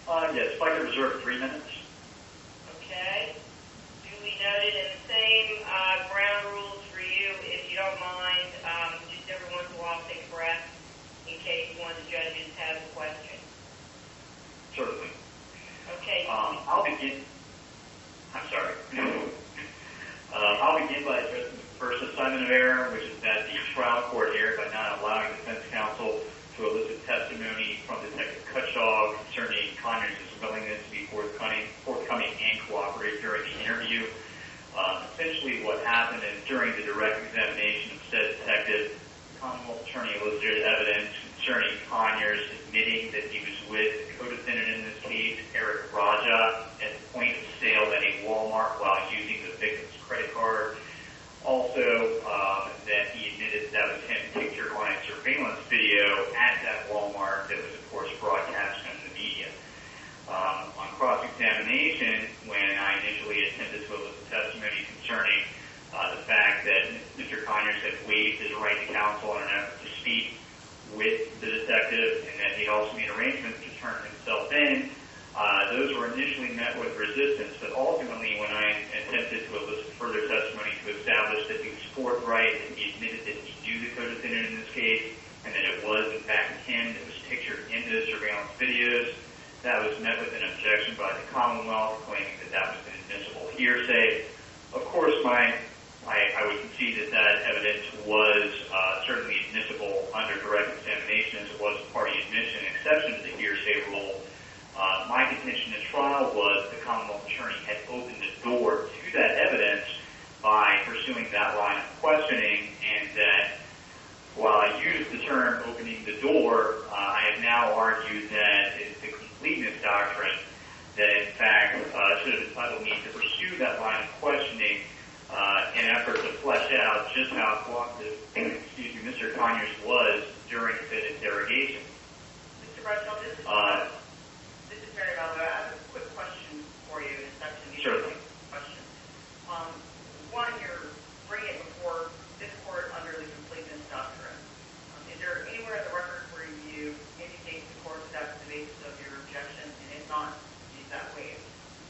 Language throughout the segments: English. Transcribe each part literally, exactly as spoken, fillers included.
Uh, yes, if I could reserve three minutes. Okay. Duly noted, and the same uh, ground rules for you. If you don't mind, um, just every once in a while take a breath in case one of the judges has a question. Certainly. Okay. Um, I'll begin. I'm sorry. uh, I'll begin by addressing the first assignment of error, which is that the trial court erred by not allowing defense counsel to elicit testimony from Detective Cutshaw concerning Conyers' willingness to be forthcoming, forthcoming and cooperate during the interview. Um, essentially what happened is during the direct examination of said detective, the Commonwealth attorney elicited evidence concerning Conyers admitting that he was with the co-defendant in this case, Eric Raja, at the point of sale at a Walmart while using the victim's credit card. Also, um, that he admitted that was him pictured on a surveillance video at that Walmart that was, of course, broadcast in the media. Um, on cross-examination, when I initially attempted to elicit testimony concerning uh, the fact that Mister Conyers had waived his right to counsel in an effort to speak with the detective and that he'd also made arrangements to turn himself in, uh, those were initially met with resistance, but ultimately when I attempted to elicit further testimony to establish that he was forthright, that he admitted that he knew the co-defendant in this case, and that it was in fact him that was pictured in those surveillance videos, that was met with an objection by the Commonwealth, claiming that that was an admissible hearsay. Of course, my I, I would concede that that evidence was uh, certainly admissible under direct examination as it was a party admission, exception to the hearsay rule. Uh, my contention at trial was the Commonwealth attorney had opened the door to that evidence by pursuing that line of questioning, and that while I used the term opening the door, uh, I have now argued that it's the completeness doctrine that in fact uh, should have entitled me to pursue that line of questioning uh, in an effort to flesh out just how cooperative excuse me, Mister Conyers was during the interrogation. Mister Bradshaw, this is uh, This is Mary Melville. I have a quick question for you. It's actually a Certainly. question. Um, one, you're bringing it before this court under the completeness doctrine. Um, is there anywhere in the record where you indicate to the court that that's the basis of your objection, and if not, is that waived?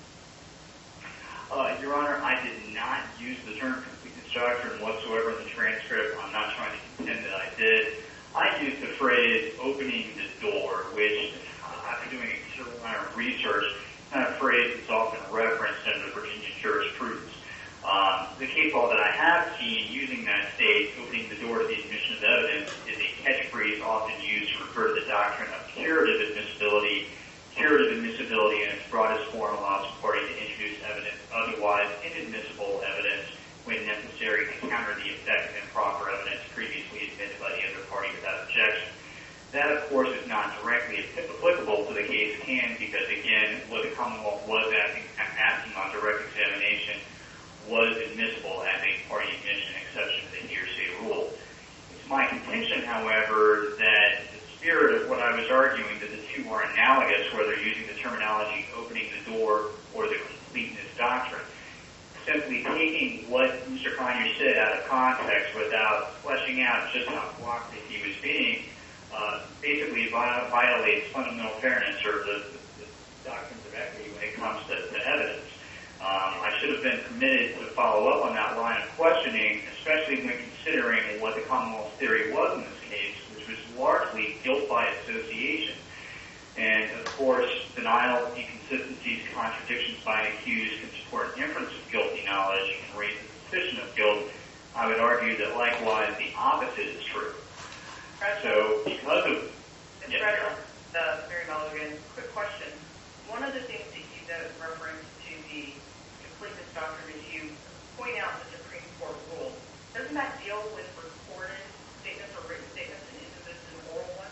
Uh, Your Honor, I did not use the term completeness doctrine whatsoever in the transcript. I'm not trying to contend that I did. I used the phrase opening the door, which uh, after doing a considerable amount of research, kind of phrase that's often referenced in the Virginia jurisprudence. Um, the case law that I have seen using that state, opening the door to the admission of evidence, is a catchphrase often used to refer to the doctrine of curative admissibility. Curative admissibility in its broadest form allows a party to introduce evidence, otherwise inadmissible evidence, when necessary to counter the effective and proper evidence previously admitted by the other party without objection. That, of course, is not directly applicable to the case at hand because, again, what the Commonwealth was asking, asking on direct examination was admissible as a party admission exception to the hearsay rule. It's my contention, however, that the spirit of what I was arguing, that the two are analogous, whether using the terminology opening the door or the completeness doctrine. Simply taking what Mister Conyers said out of context without fleshing out just how cooperative he was being uh, basically violates fundamental fairness or the, the, the doctrines of equity when it comes to, to evidence. Um, I should have been permitted to follow up on that line of questioning, especially when considering what the Commonwealth's theory was in this case, which was largely guilt by association. And, of course, denial, inconsistencies, contradictions by an accused can support an inference of guilty knowledge and raise the suspicion of guilt. I would argue that, likewise, the opposite is true. So, because of... Mister Bradshaw, uh, Mary Mulligan, quick question. One of the things that you note in reference to the completeness doctrine is you point out the Supreme Court rule. Doesn't that deal with recorded statements or written statements, and isn't this an oral one?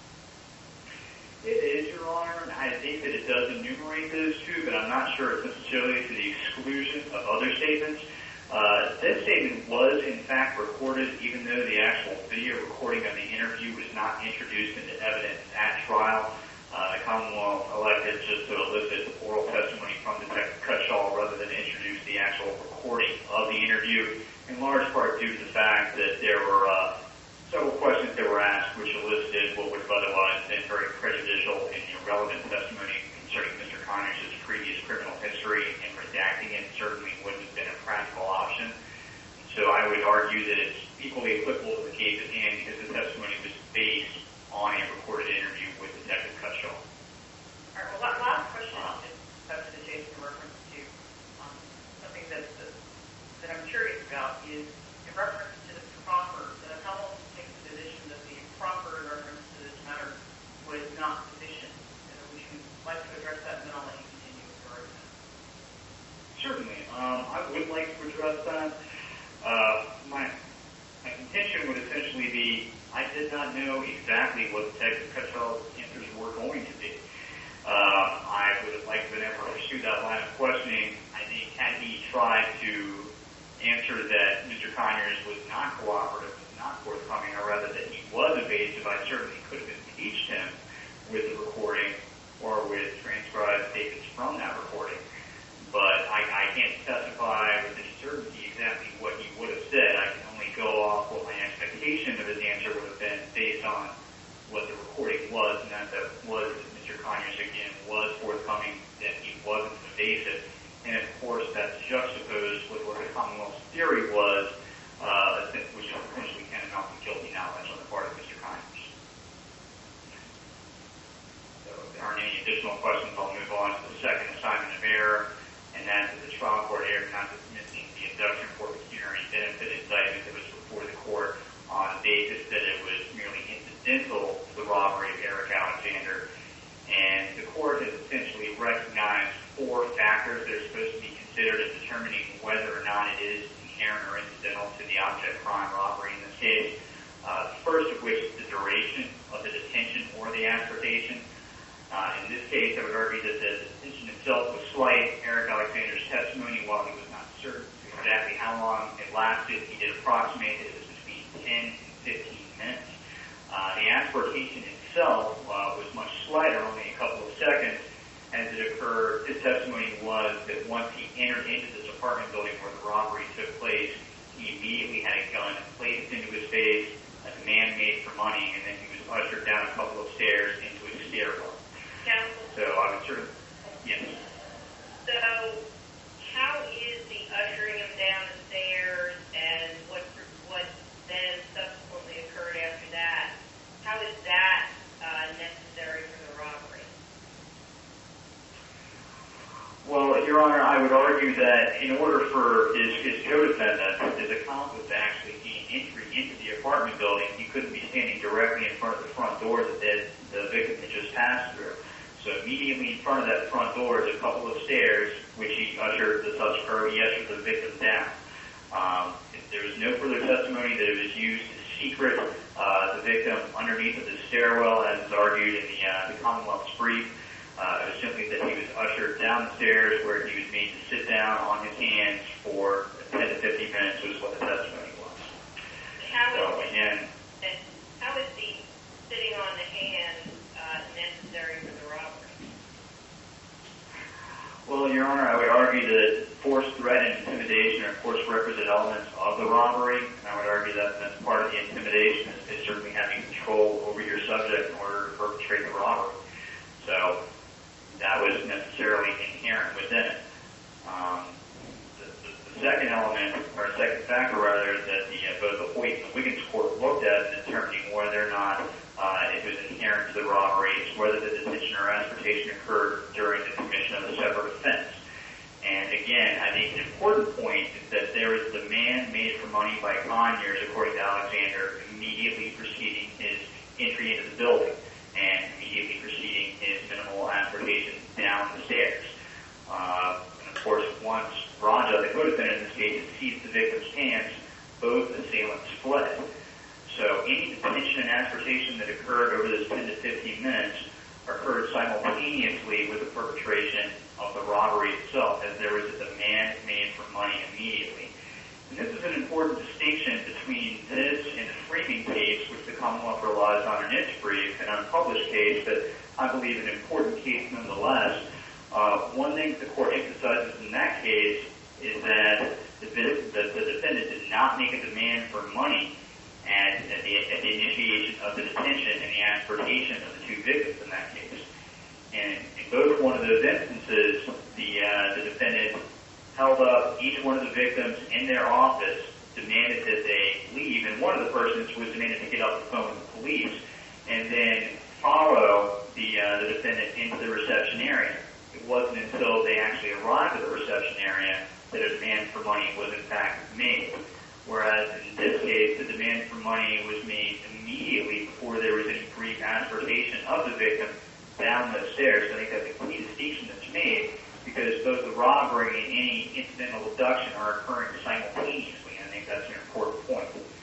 It is, Your Honor, and I think that it does enumerate those two, but I'm not sure it's necessarily to the exclusion of other statements. Uh, this statement was, in fact, recorded, even though the actual video recording of the interview was not introduced into evidence at trial. Uh, the Commonwealth elected just to elicit oral testimony from Detective Cutshaw rather than introduce the actual recording of the interview, in large part due to the fact that there were uh, several questions that were asked which elicited what would have otherwise been very prejudicial and irrelevant testimony concerning argue that it's equally applicable to the case at hand because the testimony was based on a recorded interview with Detective Cutshaw. All right, well, la- last question, uh, just touch the Jason reference to um, something that, that, that I'm curious about is in reference to the proffer. The appellant takes the position that the proffer in reference to this matter was not sufficient. Uh, would you like to address that, and then I'll let you continue with your argument? Certainly. Um, I would like to address that. Uh, my, my contention would essentially be I did not know exactly what Detective Cutshaw's answers were going to be. Uh, I would have liked to have been able to pursue that line of questioning. I think had he tried to answer that Mister Conyers was not cooperative, was not forthcoming, or rather that he was evasive, I certainly could have impeached him with the recording or with transcribed statements from that recording. But I, I can't specify with any certainty exactly what he would have said. I can only go off what my expectation of his answer would have been based on what the recording was, and that, that was that Mister Conyers, again, was forthcoming, that he wasn't evasive. And, of course, that's juxtaposed with what the Commonwealth's theory was, uh, which is essentially tantamount to guilty knowledge on the part of Mister Conyers. So if there aren't any additional questions, I'll move on to the second assignment of error, and that's that the trial court erred not dismissing the induction for pecuniary benefit indictment that was before the court on the basis that it was merely incidental to the robbery of Eric Alexander. And the court has essentially recognized four factors that are supposed to be considered in determining whether or not it is inherent or incidental to the object crime robbery in this case. Uh, the first of which is the duration of the detention or the transportation. Uh, in this case, I would argue that the detention itself was slight. Eric Alexander's testimony, while he was not certain exactly how long it lasted, he did approximate that it was between ten and fifteen minutes. Uh, the transportation itself uh, was much slighter, only a couple of seconds, as it occurred. His testimony was that once he entered into this apartment building where the robbery took place, he immediately had a gun placed into his face, a demand made for money, and then he was ushered down a couple of stairs into a stairwell. Counsel? So I would sort of, yes. So how is the ushering him down the stairs and what what then subsequently occurred after that, how is that uh, necessary for the robbery? Well, Your Honor, I would argue that in order for his, his co-defendant, his accomplice, to actually gain entry into the apartment building, he couldn't be standing directly in front of the front door that the, the victim had just passed through. So immediately in front of that front door is a couple of stairs, which he ushered the subsequent, he ushered the victim down. Um, there was no further testimony that it was used to secret uh, the victim underneath of the stairwell, as is argued in the, uh, the Commonwealth's brief. Uh, it was simply that he was ushered down the stairs where he was made to sit down on his hands for ten to fifteen minutes was what the testimony was. How so, is, again, how is the sitting on the hands uh, necessary for the robbery? Well, Your Honor, I would argue that force, threat, and intimidation are, of course, requisite elements of the robbery. And I would argue that that's part of the intimidation is, is certainly having control over your subject in order to perpetrate the robbery. So that was necessarily inherent within it. Um, the, the, the second element, or second factor rather, that the, uh, both the Hoyt and the Wiggins court looked at in determining whether or not uh, it was inherent to the robbery is whether the detention or transportation occurred during the commission of a separate offense. And again, I think an important point is that there is a demand made for money by Conyers, according to Alexander, immediately preceding his entry into the building and immediately preceding his minimal transportation down the stairs. Uh, and of course, once Raja, the co-defendant in this case, seized the victim's hands, both assailants fled. So any detention and transportation that occurred over this ten to fifteen minutes occurred simultaneously with the perpetration of the robbery itself, as there was a demand made for money immediately. And this is an important distinction between this and the Freeman case, which the Commonwealth relies on in its brief, an unpublished case, but I believe an important case nonetheless. Uh, one thing the court emphasizes in that case is that the, the, the defendant did not make a demand for money at, at, the, at the initiation of the detention and the transportation of the two victims in that case. And in both one of those instances, the, uh, the defendant held up each one of the victims in their office, demanded that they leave, and one of the persons was demanded to get off the phone with the police and then follow the, uh, the defendant into the reception area. It wasn't until they actually arrived at the reception area that a demand for money was in fact made. Whereas in this case, the demand for money was made immediately before there was any brief aspiratation of the victim down those stairs. So I think that's a key distinction that's made, because both the robbery and any incidental abduction are occurring simultaneously, and I think that's an important point.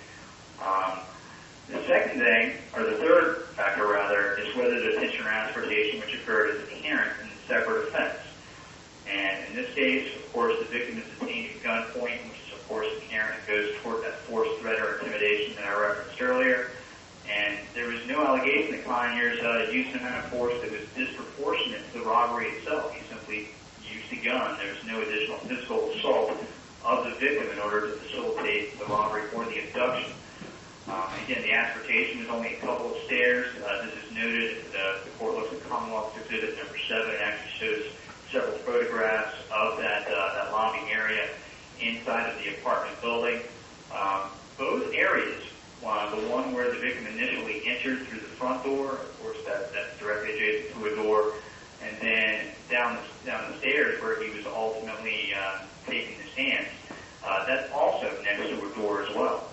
Um, the second thing, or the third factor rather, is whether the detention or aspiration which occurred is inherent in the separate offense. And in this case, of course, the victim is detained at gunpoint, which is, of course, inherent. It goes toward that force, threat, or intimidation that I referenced earlier. And there was no allegation that Conyers uh, used an amount of force that was disproportionate to the robbery itself. He simply used a gun. There was no additional physical assault of the victim in order to facilitate the robbery or the abduction. Um, again, the aspiratation was only a couple of stairs. Uh, this is noted. The, the court looks at Commonwealth Exhibit number seven. It actually shows several photographs of that uh, that lobby area inside of the apartment building. Um, both areas, uh, the one where the victim initially entered through the front door, of course that, that's directly adjacent to a door, and then down the, down the stairs where he was ultimately uh, taking the stance, uh, that's also next to a door as well.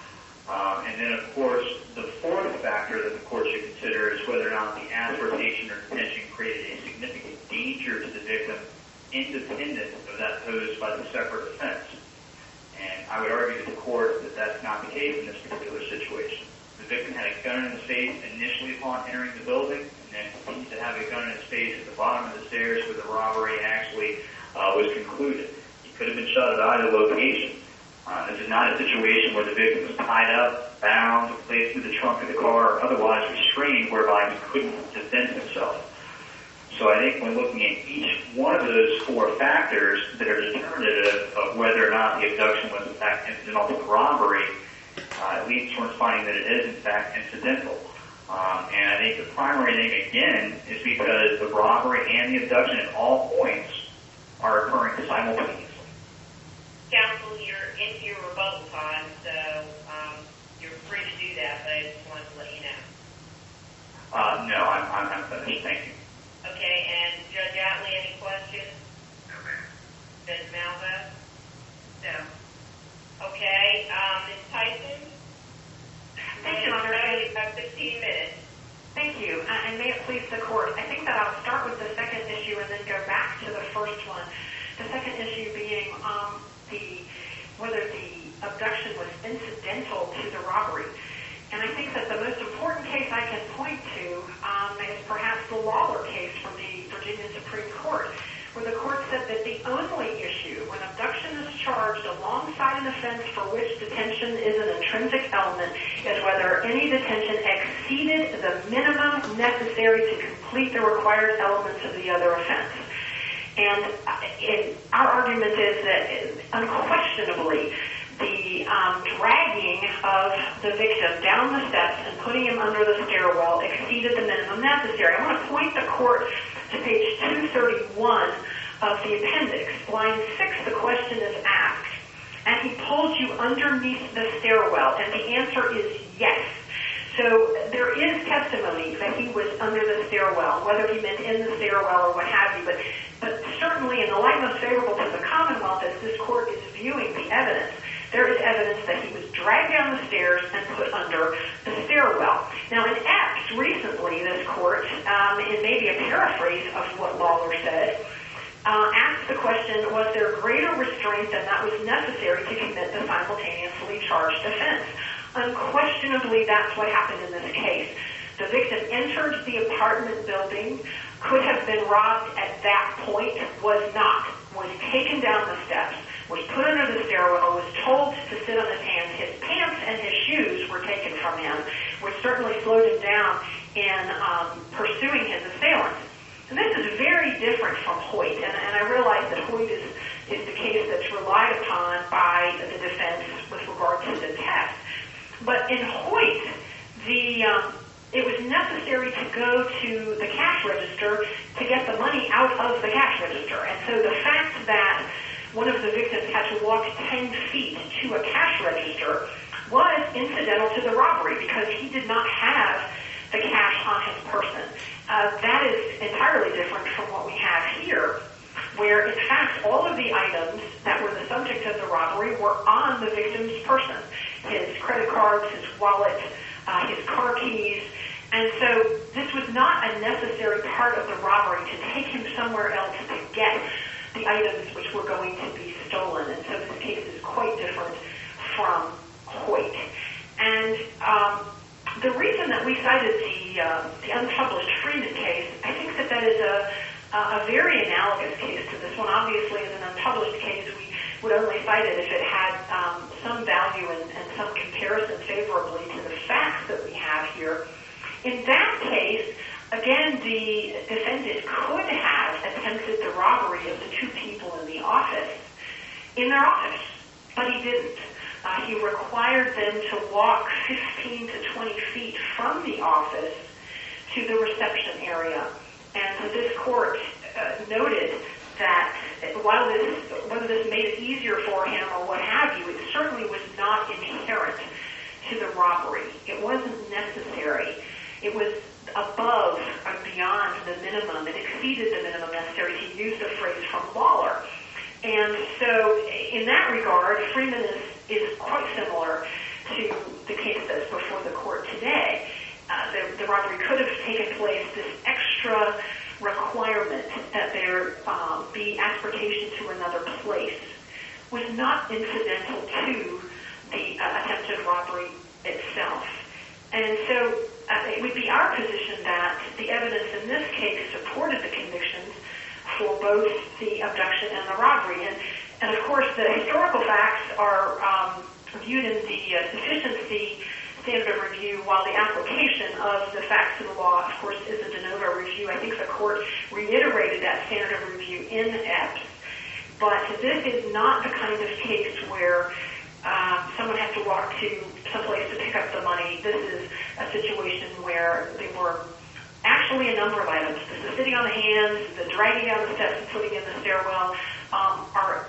Um, and then, of course, the fourth factor that the court should consider is whether or not the aspiration or detention created a significant danger to the victim, independent of that posed by the separate offense. And I would argue to the court that that's not the case in this particular situation. The victim had a gun in his face initially upon entering the building, and then continued to have a gun in his face at the bottom of the stairs where the robbery actually uh, was concluded. He could have been shot at either location. Uh, this is not a situation where the victim was tied up, bound, placed in the trunk of the car, or otherwise restrained whereby he couldn't defend himself. So I think when looking at each one of those four factors that are determinative of whether or not the abduction was in fact incidental to the robbery, uh, it leads towards finding that it is in fact incidental. Um, and I think the primary thing again is because the robbery and the abduction at all points are occurring simultaneously. Counsel, you're into your rebuttal time, so um, you're free to do that, but I just wanted to let you know. Uh, no, I'm, I'm, I'm finished. Thank you. Okay, and Judge Atley, any questions? No, ma'am. Judge Malva? No. Okay, um, Miz Tyson? Thank you, Your Honor. You have fifteen minutes. Thank you, uh, and may it please the court. I think that I'll start with the second issue and then go back to the first one. The second issue being um, the whether the abduction was incidental to the robbery. And I think that the most important case I can point to um, is perhaps the Lawler case from the Virginia Supreme Court, where the court said that the only issue when abduction is charged alongside an offense for which detention is an intrinsic element is whether any detention exceeded the minimum necessary to complete the required elements of the other offense. And in, our argument is that unquestionably the um, dragging of the victim down the steps and putting him under the stairwell exceeded the minimum necessary. I want to point the court to page two thirty-one of the appendix. Line six, the question is asked, and he pulled you underneath the stairwell, and the answer is yes. So there is testimony that he was under the stairwell, whether he meant in the stairwell or what have you, but, but certainly in the light most favorable to the Commonwealth, as this court is viewing the evidence, there is evidence that he was dragged down the stairs and put under the stairwell. Now, in Epps, recently, this court, um, in maybe a paraphrase of what Lawler said, uh, asked the question, was there greater restraint than that was necessary to commit the simultaneously charged offense? Unquestionably, that's what happened in this case. The victim entered the apartment building, could have been robbed at that point, was not, was taken down the steps, was put under the stairwell, was told to sit on his hands. His pants and his shoes were taken from him, which certainly slowed him down in um, pursuing his assailants. And this is very different from Hoyt, and, and I realize that Hoyt is, is the case that's relied upon by the defense with regard to the test. But in Hoyt, the um, it was necessary to go to the cash register to get the money out of the cash register. And so the fact that one of the victims had to walk ten feet to a cash register was incidental to the robbery because he did not have the cash on his person. Uh, that is entirely different from what we have here, where in fact all of the items that were the subject of the robbery were on the victim's person. His credit cards, his wallet, uh, his car keys. And so this was not a necessary part of the robbery to take him somewhere else to get the items which were going to be stolen. And so this case is quite different from Hoyt. And um, the reason that we cited the, uh, the unpublished Freeman case, I think that that is a, a very analogous case to this one. Obviously, as an unpublished case, we would only cite it if it had um, some value and, and some comparison favorably to the facts that we have here. In that case, again, the defendant could have attempted the robbery of the two people in the office, in their office, but he didn't. Uh, he required them to walk fifteen to twenty feet from the office to the reception area. And so this court uh, noted that while this, whether this made it easier for him or what have you, it certainly was not inherent to the robbery. It wasn't necessary. It was above and beyond the minimum. It exceeded the minimum necessary, to use the phrase from Lawler. And so in that regard, Freeman is, is quite similar to the case that's before the court today. Uh, the, the robbery could have taken place. This extra requirement that there um, be transportation to another place was not incidental to the uh, attempted robbery itself. And so uh, it would be our position that the evidence in this case supported the convictions for both the abduction and the robbery. And, and of course, the historical facts are um, viewed in the uh, sufficiency standard of review, while the application of the facts to the law, of course, is a de novo review. I think the court reiterated that standard of review in Epps. But this is not the kind of case where uh, someone has to walk to someplace to pick up the money. This is a situation where there were actually a number of items. The sitting on the hands, the dragging down the steps and putting in the stairwell um, are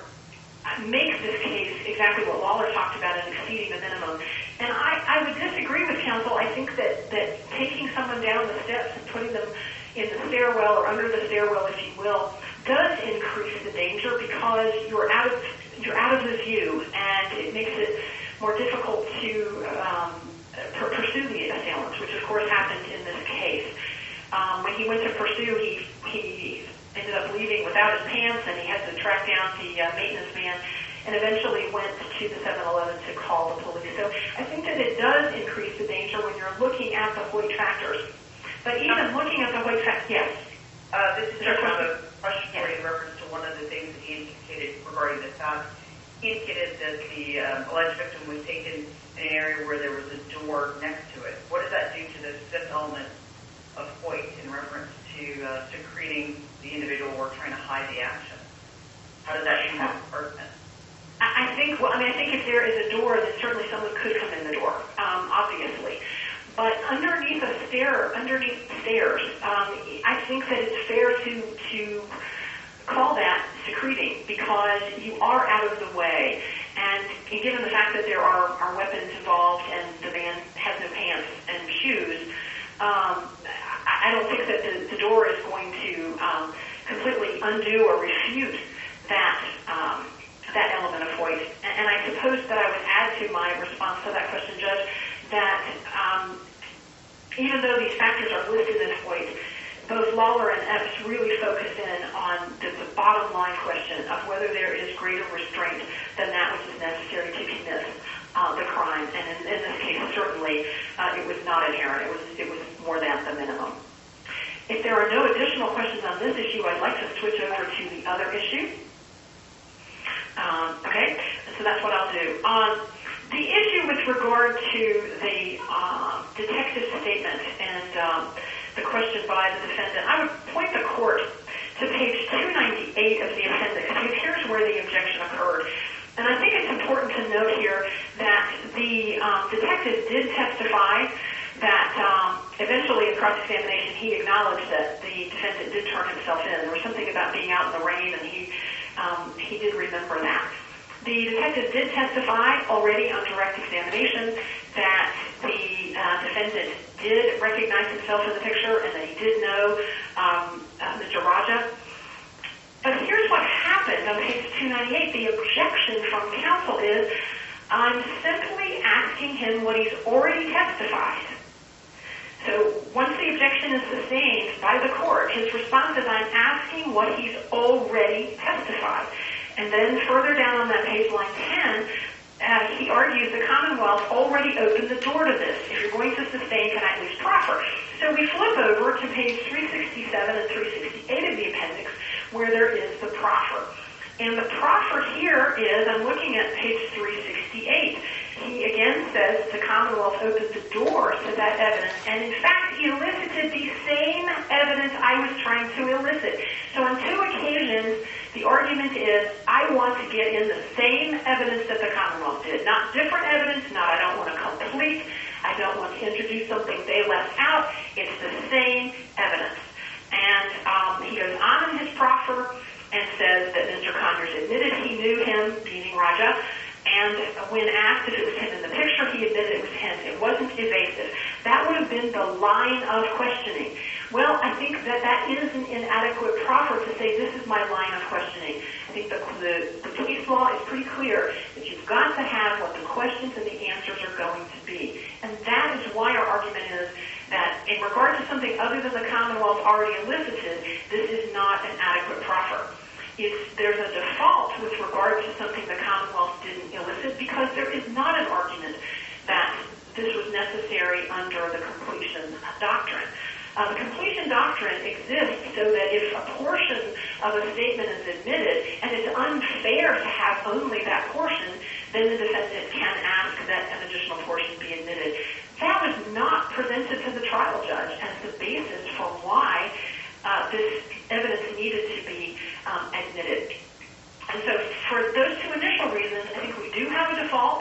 makes this case exactly what Lawler talked about in exceeding the minimum. And I, I would disagree with counsel. I think that, that taking someone down the steps and putting them in the stairwell or under the stairwell, if you will, does increase the danger because you're out of you're out of the view, and it makes it more difficult to um, per- pursue the assailants, which of course happened in this case. Um, when he went to pursue, he he ended up leaving without his pants, and he had to track down the uh, maintenance man, and eventually went to the seven eleven to call the police. So I think that it does increase the danger when you're looking at the Hoyt factors. But even looking at the Hoyt factors, yes. Uh, this is just a question for you in reference to one of the things that he indicated regarding the fact. He indicated that the um, alleged victim was taken in an area where there was a door next to it. What does that do to the fifth element of Hoyt in reference to uh, secreting the individual or trying to hide the action? How does that impact the person? I think, well, I mean, I think if there is a door, then certainly someone could come in the door, um, obviously. But underneath a stair, underneath stairs, um, I think that it's fair to to call that secreting because you are out of the way. And given the fact that there are, are weapons involved and the man has no pants and shoes, um, I, I don't think that the, the door is going to um, completely undo or refute that um, that element of Hoyt. And, and I suppose that I would add to my response to that question, Judge, that um, even though these factors are listed in Hoyt, both Lawler and Epps really focus in on the, the bottom line question of whether there is greater restraint than that which is necessary to commit uh, the crime. And in, in this case, certainly, uh, it was not inherent. It was, it was more than the minimum. If there are no additional questions on this issue, I'd like to switch over to the other issue. Um, okay, so that's what I'll do. Um, the issue with regard to the um, detective's statement and um, the question by the defendant, I would point the court to page two ninety-eight of the appendix, because here's where the objection occurred. And I think it's important to note here that the um, detective did testify that um, eventually in cross-examination he acknowledged that the defendant did turn himself in. There was something about being out in the rain, and he Uh, um, he did remember that. The detective did testify already on direct examination that the uh, defendant did recognize himself in the picture and that he did know um, uh, Mister Raja. But here's what happened on page two ninety-eight. The objection from counsel is, I'm simply asking him what he's already testified. So once the objection is sustained by the court, his response is, I'm asking what he's already testified. And then further down on that page, line ten, uh, he argues the Commonwealth already opened the door to this. If you're going to sustain, can I at least proffer? So we flip over to page three sixty-seven and three sixty-eight of the appendix, where there is the proffer. And the proffer here is, I'm looking at page three sixty-eight. He again says the Commonwealth opened the door to that evidence, and in fact, he elicited the same evidence I was trying to elicit. So on two occasions, the argument is, I want to get in the same evidence that the Commonwealth did. Not different evidence, not I don't want to complete, I don't want to introduce something they left out. It's the same evidence. And um, he goes on in his proffer and says that Mister Conyers admitted he knew him, meaning Raja, and when asked if it was him in the picture, he admitted it was him. It wasn't evasive. That would have been the line of questioning. Well, I think that that is an inadequate proffer to say this is my line of questioning. I think the, the, the case law is pretty clear that you've got to have what the questions and the answers are going to be. And that is why our argument is that in regard to something other than the Commonwealth already elicited, this is not an adequate proffer. It's, there's a default with regard to something the Commonwealth didn't elicit because there is not an argument that this was necessary under the completion doctrine. Uh, the completion doctrine exists so that if a portion of a statement is admitted and it's unfair to have only that portion, then the defendant can ask that an additional portion be admitted. That was not presented to the trial judge as the basis for why uh, this evidence needed to be um, admitted. And so for those two initial reasons, I think we do have a default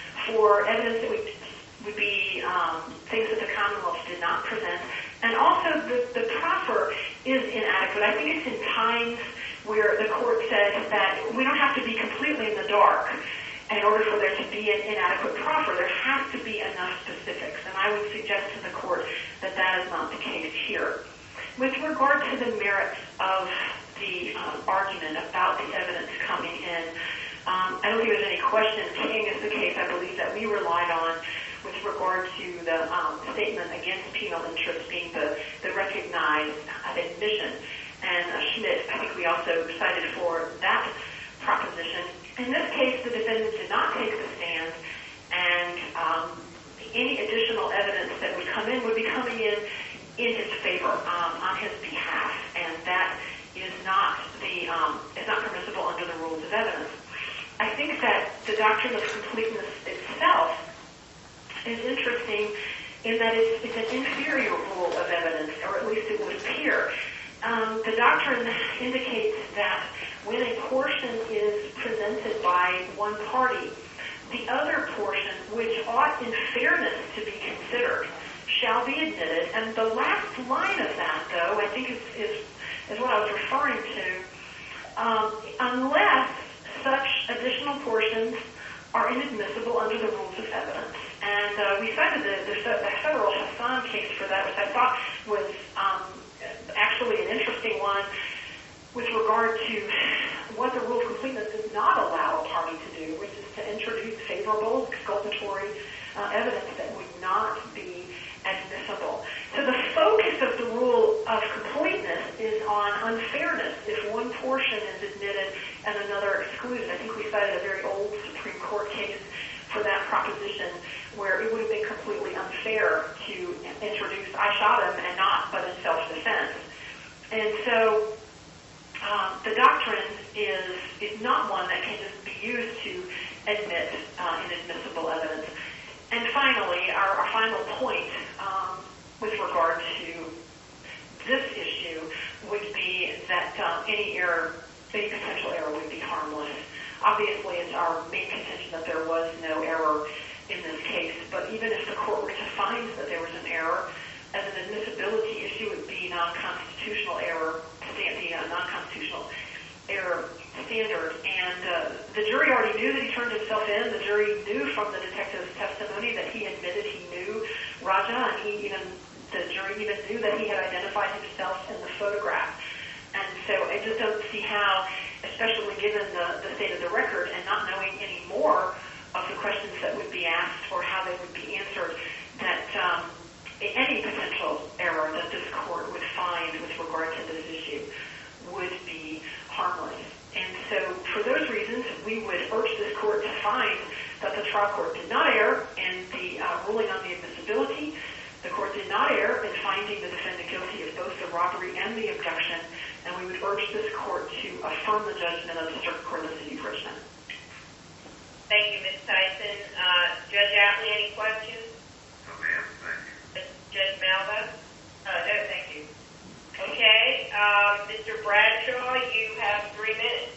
for evidence that would, would be um, things that the Commonwealth did not present. And also the, the proffer is inadequate. I think it's in times where the court said that we don't have to be completely in the dark in order for there to be an inadequate proffer. There has to be enough specifics. And I would suggest to the court that that is not the case here. With regard to the merits of the um, argument about the evidence coming in, um, I don't think there's any question. King is the case I believe that we relied on with regard to the um, statement against penal interest being the, the recognized uh, admission. And uh, Schmidt, I think we also cited for that proposition. In this case, the defendant did not take the stand, and um, any additional evidence that would come in would be coming in in his favor, um, on his behalf, and that is not the um, is not permissible under the rules of evidence. I think that the doctrine of completeness itself is interesting in that it's, it's an inferior rule of evidence, or at least it would appear. Um, the doctrine indicates that when a portion is presented by one party, the other portion, which ought in fairness to be considered, shall be admitted. And the last line of that, though, I think is, is, is what I was referring to, um, unless such additional portions are inadmissible under the rules of evidence. And uh, we cited the, the, the federal Hassan case for that, which I thought was um, actually an interesting one with regard to what the rule of completeness does not allow a party to do, which is to introduce favorable, exculpatory uh, evidence that would not be admissible. So the focus of the rule of completeness is on unfairness if one portion is admitted and another excluded. I think we cited a very old Supreme Court case for that proposition where it would have been completely unfair to introduce I shot him and not, but in self-defense. And so um, the doctrine is, is not one that can just be used to admit uh, inadmissible evidence. And finally, our, our final point um, with regard to this issue would be that um, any error, any potential error would be harmless. Obviously, it's our main contention that there was no error in this case, but even if the court were to find that there was an error, as an admissibility issue, it would be non-constitutional error, stand, be a non-constitutional error standard. And uh, the jury already knew that he turned himself in. The jury knew from the detective's testimony that he admitted he knew Raja, and he even the jury even knew that he had identified himself in the photograph. And so I just don't see how, especially given the, the state of the record and not knowing any more of the questions that would be asked or how they would be answered, that um, any potential error that this court would find with regard to this issue would be harmless. And so for those reasons, we would urge this court to find that the trial court did not err in the uh, ruling on the admissibility. The court did not err in finding the defendant guilty of both the robbery and the abduction, and we would urge this court to affirm the judgment of the Circuit Court of the City of Richmond. Thank you, Miz Tyson. Uh, Judge Outley, any questions? No, ma'am. Thank you. Judge Malva? Uh, no, thank you. Okay. Um, Mister Bradshaw, you have three minutes.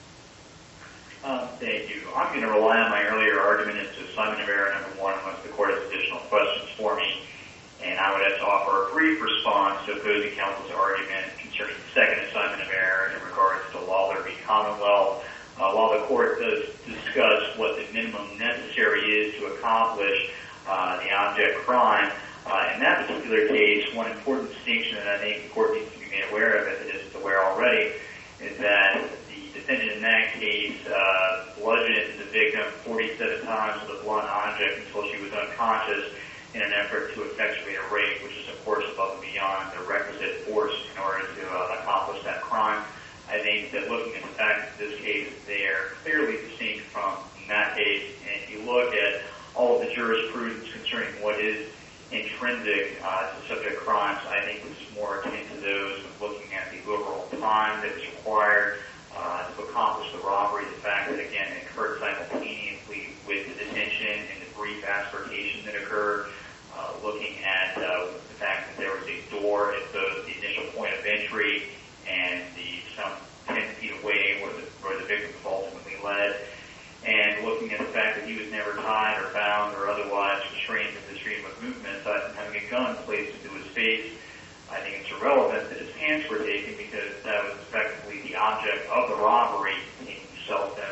Um, thank you. I'm going to rely on my earlier argument as to assignment of error number one unless the court has additional questions for me. And I would have to offer a brief response to opposing counsel's argument concerning the second assignment of error in regards to Lawler v. Commonwealth. Uh, while the court does discuss what the minimum necessary is to accomplish uh, the object crime, uh, in that particular case, one important distinction that I think the court needs to be made aware of, as it is aware already, is that the defendant in that case uh, bludgeoned the victim forty-seven times with a blunt object until she was unconscious in an effort to effectuate a rape, which is, of course, above and beyond the requisite force in order to uh, accomplish that crime. I think that looking at the fact that this case, they are clearly distinct from that case, and if you look at all of the jurisprudence concerning what is intrinsic uh, to subject crimes, I think this is more akin to those of looking at the overall time that was required uh, to accomplish the robbery, the fact that, again, it occurred simultaneously with the detention and the brief aspiratation that occurred, uh, looking at uh, the fact that there was a door at both the initial point of entry and the some ten feet away where the, where the victim was ultimately led, and looking at the fact that he was never tied or bound or otherwise restrained from his freedom of movement, aside from having a gun placed into his face. I think it's irrelevant that his pants were taken because that was effectively the object of the robbery, containing cell phone